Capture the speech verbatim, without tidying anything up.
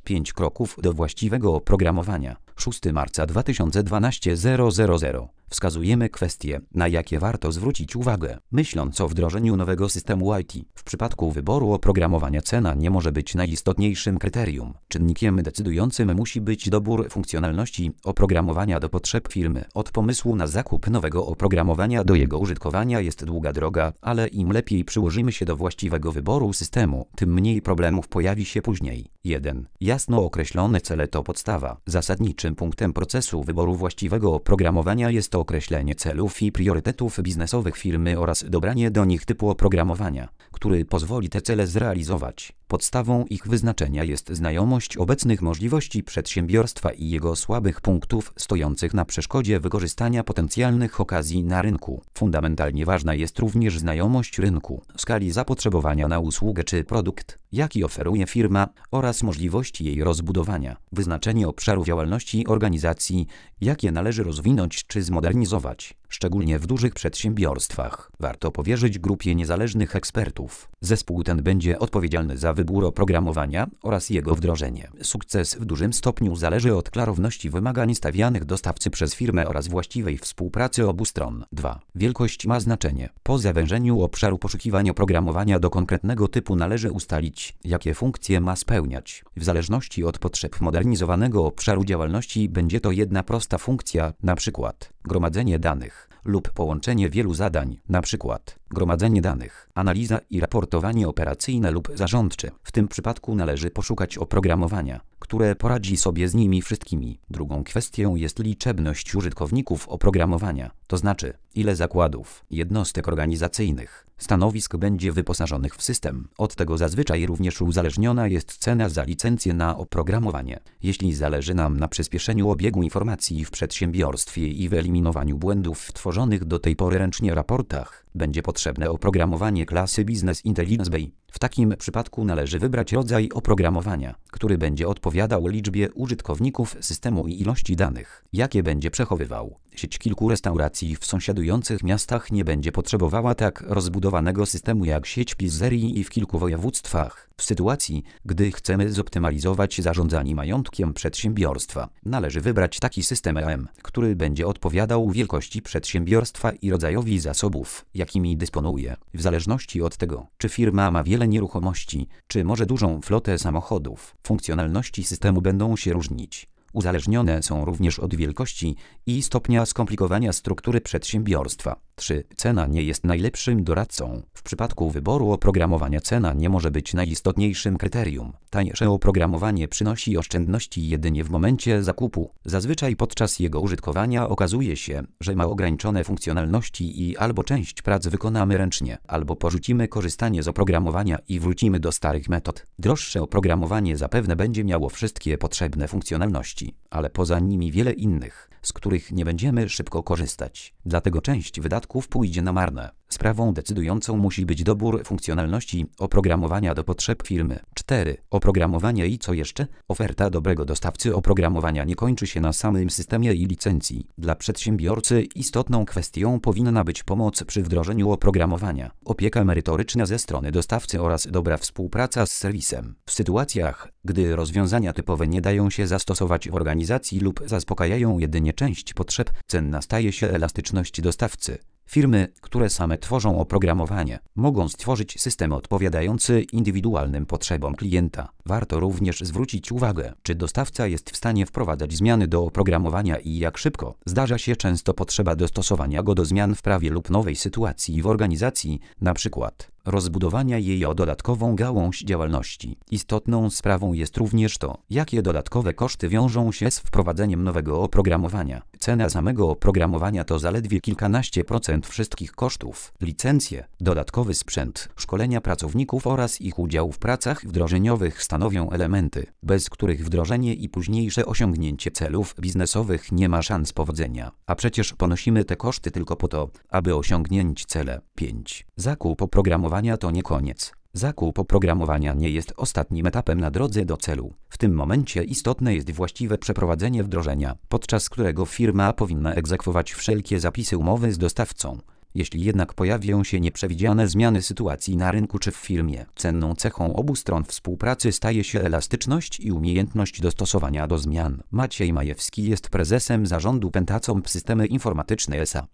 pięć kroków do właściwego oprogramowania. szóstego marca dwa tysiące dwunastego zero zero zero. Wskazujemy kwestie, na jakie warto zwrócić uwagę, myśląc o wdrożeniu nowego systemu I T. W przypadku wyboru oprogramowania cena nie może być najistotniejszym kryterium. Czynnikiem decydującym musi być dobór funkcjonalności oprogramowania do potrzeb firmy. Od pomysłu na zakup nowego oprogramowania do jego użytkowania jest długa droga, ale im lepiej przyłożymy się do właściwego wyboru systemu, tym mniej problemów pojawi się później. jeden. Jasno określone cele to podstawa. Zasadniczym punktem procesu wyboru właściwego oprogramowania jest to określenie celów i priorytetów biznesowych firmy oraz dobranie do nich typu oprogramowania, który pozwoli te cele zrealizować. Podstawą ich wyznaczenia jest znajomość obecnych możliwości przedsiębiorstwa i jego słabych punktów stojących na przeszkodzie wykorzystania potencjalnych okazji na rynku. Fundamentalnie ważna jest również znajomość rynku, skali zapotrzebowania na usługę czy produkt, jaki oferuje firma, oraz możliwości jej rozbudowania. Wyznaczenie obszaru działalności organizacji, jakie należy rozwinąć czy zmodernizować. Szczególnie w dużych przedsiębiorstwach warto powierzyć grupie niezależnych ekspertów. Zespół ten będzie odpowiedzialny za wybór oprogramowania oraz jego wdrożenie. Sukces w dużym stopniu zależy od klarowności wymagań stawianych dostawcy przez firmę oraz właściwej współpracy obu stron. dwa. Wielkość ma znaczenie. Po zawężeniu obszaru poszukiwania oprogramowania do konkretnego typu należy ustalić, jakie funkcje ma spełniać. W zależności od potrzeb modernizowanego obszaru działalności będzie to jedna prosta funkcja, np. gromadzenie danych, lub połączenie wielu zadań, np. gromadzenie danych, analiza i raportowanie operacyjne lub zarządcze. W tym przypadku należy poszukać oprogramowania, które poradzi sobie z nimi wszystkimi. Drugą kwestią jest liczebność użytkowników oprogramowania, to znaczy ile zakładów, jednostek organizacyjnych, stanowisk będzie wyposażonych w system. Od tego zazwyczaj również uzależniona jest cena za licencję na oprogramowanie. Jeśli zależy nam na przyspieszeniu obiegu informacji w przedsiębiorstwie i wyeliminowaniu błędów w tworzonych do tej pory ręcznie raportach, będzie potrzebne oprogramowanie klasy Business Intelligence B I. W takim przypadku należy wybrać rodzaj oprogramowania, który będzie odpowiadał liczbie użytkowników systemu i ilości danych, jakie będzie przechowywał. Sieć kilku restauracji w sąsiadujących miastach nie będzie potrzebowała tak rozbudowanego systemu jak sieć pizzerii i w kilku województwach. W sytuacji, gdy chcemy zoptymalizować zarządzanie majątkiem przedsiębiorstwa, należy wybrać taki system E M, który będzie odpowiadał wielkości przedsiębiorstwa i rodzajowi zasobów, jakimi dysponuje. W zależności od tego, czy firma ma wiele nieruchomości, czy może dużą flotę samochodów, funkcjonalności systemu będą się różnić. Uzależnione są również od wielkości i stopnia skomplikowania struktury przedsiębiorstwa. trzy. Cena nie jest najlepszym doradcą. W przypadku wyboru oprogramowania cena nie może być najistotniejszym kryterium. Tańsze oprogramowanie przynosi oszczędności jedynie w momencie zakupu. Zazwyczaj podczas jego użytkowania okazuje się, że ma ograniczone funkcjonalności i albo część prac wykonamy ręcznie, albo porzucimy korzystanie z oprogramowania i wrócimy do starych metod. Droższe oprogramowanie zapewne będzie miało wszystkie potrzebne funkcjonalności, ale poza nimi wiele innych, z których nie będziemy szybko korzystać. Dlatego część wydatków pójdzie na marne. Sprawą decydującą musi być dobór funkcjonalności oprogramowania do potrzeb firmy. cztery. Oprogramowanie i co jeszcze? Oferta dobrego dostawcy oprogramowania nie kończy się na samym systemie i licencji. Dla przedsiębiorcy istotną kwestią powinna być pomoc przy wdrożeniu oprogramowania, opieka merytoryczna ze strony dostawcy oraz dobra współpraca z serwisem. W sytuacjach, gdy rozwiązania typowe nie dają się zastosować w organizacji lub zaspokajają jedynie część potrzeb, cenna staje się elastyczność dostawcy. Firmy, które same tworzą oprogramowanie, mogą stworzyć system odpowiadający indywidualnym potrzebom klienta. Warto również zwrócić uwagę, czy dostawca jest w stanie wprowadzać zmiany do oprogramowania i jak szybko. Zdarza się często potrzeba dostosowania go do zmian w prawie lub nowej sytuacji w organizacji, np. rozbudowania jej o dodatkową gałąź działalności. Istotną sprawą jest również to, jakie dodatkowe koszty wiążą się z wprowadzeniem nowego oprogramowania. Cena samego oprogramowania to zaledwie kilkanaście procent wszystkich kosztów. Licencje, dodatkowy sprzęt, szkolenia pracowników oraz ich udział w pracach wdrożeniowych stanowią elementy, bez których wdrożenie i późniejsze osiągnięcie celów biznesowych nie ma szans powodzenia. A przecież ponosimy te koszty tylko po to, aby osiągnąć cele. pięć. Zakup oprogramowania to nie koniec. Zakup oprogramowania nie jest ostatnim etapem na drodze do celu. W tym momencie istotne jest właściwe przeprowadzenie wdrożenia, podczas którego firma powinna egzekwować wszelkie zapisy umowy z dostawcą. Jeśli jednak pojawią się nieprzewidziane zmiany sytuacji na rynku czy w firmie, cenną cechą obu stron współpracy staje się elastyczność i umiejętność dostosowania do zmian. Maciej Majewski jest prezesem zarządu Pentacomp Systemy Informatyczne S A